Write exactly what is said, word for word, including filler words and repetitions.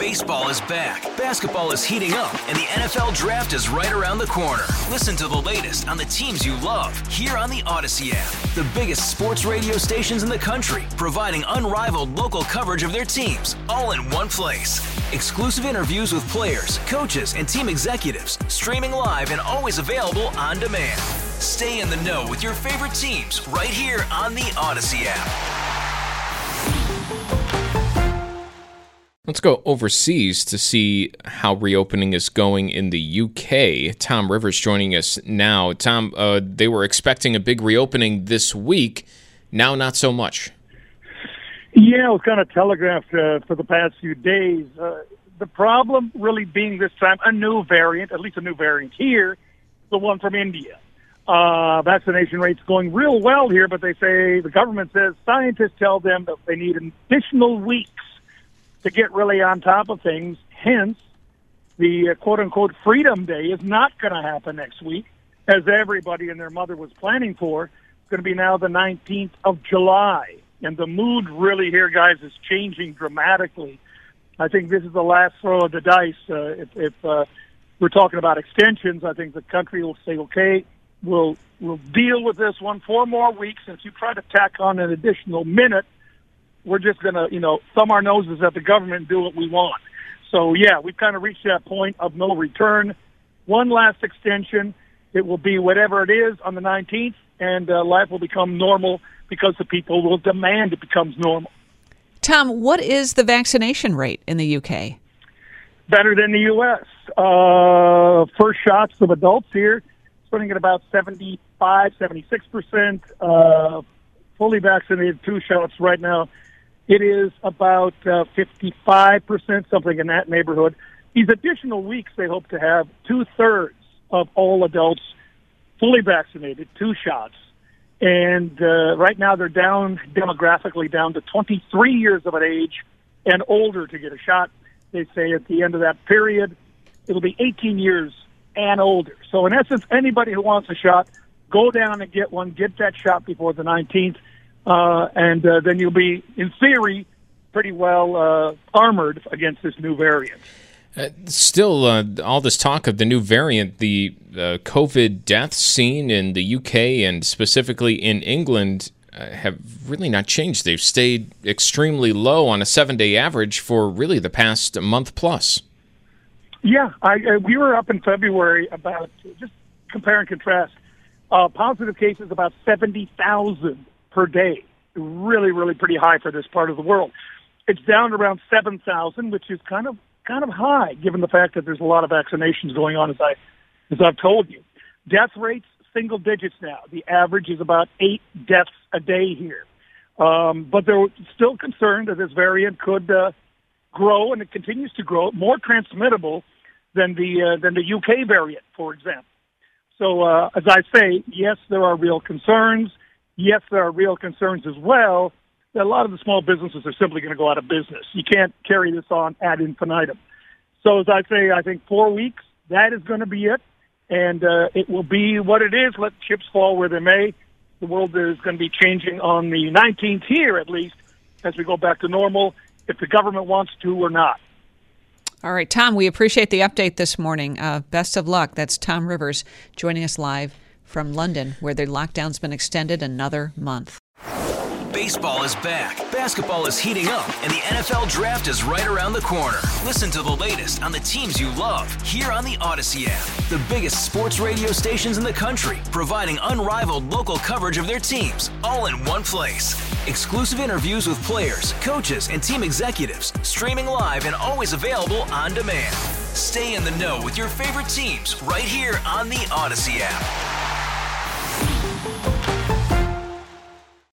Baseball is back, basketball is heating up, and the N F L Draft is right around the corner. Listen to the latest on the teams you love here on the Odyssey app. The biggest sports radio stations in the country, providing unrivaled local coverage of their teams, all in one place. Exclusive interviews with players, coaches, and team executives, streaming live and always available on demand. Stay in the know with your favorite teams right here on the Odyssey app. Let's go overseas to see how reopening is going in the U K. Tom Rivers joining us now. Tom, uh, they were expecting a big reopening this week. Now, not so much. Yeah, it was kind of telegraphed uh, for the past few days. Uh, the problem really being this time a new variant, at least a new variant here, the one from India. Uh, vaccination rates going real well here, but they say, the government says, scientists tell them that they need an additional weeks to get really on top of things. Hence, the uh, quote-unquote Freedom Day is not going to happen next week, as everybody and their mother was planning for. It's going to be now the nineteenth of July. And the mood really here, guys, is changing dramatically. I think this is the last throw of the dice. Uh, if if uh, we're talking about extensions, I think the country will say, okay, we'll, we'll deal with this one four more weeks. If you try to tack on an additional minute, we're just going to, you know, thumb our noses at the government and do what we want. So, yeah, we've kind of reached that point of no return. One last extension. It will be whatever it is on the nineteenth, and uh, life will become normal because the people will demand it becomes normal. Tom, what is the vaccination rate in the U K? Better than the U S. Uh, first shots of adults here, sitting at about seventy-five, seventy-six percent. Uh, fully vaccinated, two shots right now. It is about uh, fifty-five percent, something in that neighborhood. These additional weeks, they hope to have two-thirds of all adults fully vaccinated, two shots. And uh, right now they're down demographically down to twenty-three years of an age and older to get a shot. They say at the end of that period, it'll be eighteen years and older. So in essence, anybody who wants a shot, go down and get one, get that shot before the nineteenth. Uh, and uh, then you'll be, in theory, pretty well uh, armored against this new variant. Uh, still, uh, all this talk of the new variant, the uh, COVID deaths seen in the U K and specifically in England uh, have really not changed. They've stayed extremely low on a seven-day average for really the past month plus. Yeah, I, uh, we were up in February about, just compare and contrast, uh, positive cases about seventy thousand per day. Really, really pretty high for this part of the world. It's down to around seven thousand, which is kind of kind of high, given the fact that there's a lot of vaccinations going on, as, I, as I've told you. Death rates, single digits now. The average is about eight deaths a day here. Um, but they're still concerned that this variant could uh, grow, and it continues to grow, more transmittable than the, uh, than the U K variant, for example. So, uh, as I say, yes, there are real concerns. Yes, there are real concerns as well that a lot of the small businesses are simply going to go out of business. You can't carry this on ad infinitum. So as I say, I think four weeks, that is going to be it. And uh, it will be what it is. Let chips fall where they may. The world is going to be changing on the nineteenth here, at least, as we go back to normal, if the government wants to or not. All right, Tom, we appreciate the update this morning. Uh, best of luck. That's Tom Rivers joining us live from London, where the lockdown's been extended another month. Baseball is back, basketball is heating up, and the N F L Draft is right around the corner. Listen to the latest on the teams you love here on the Odyssey app. The biggest sports radio stations in the country, providing unrivaled local coverage of their teams, all in one place. Exclusive interviews with players, coaches, and team executives, streaming live and always available on demand. Stay in the know with your favorite teams right here on the Odyssey app.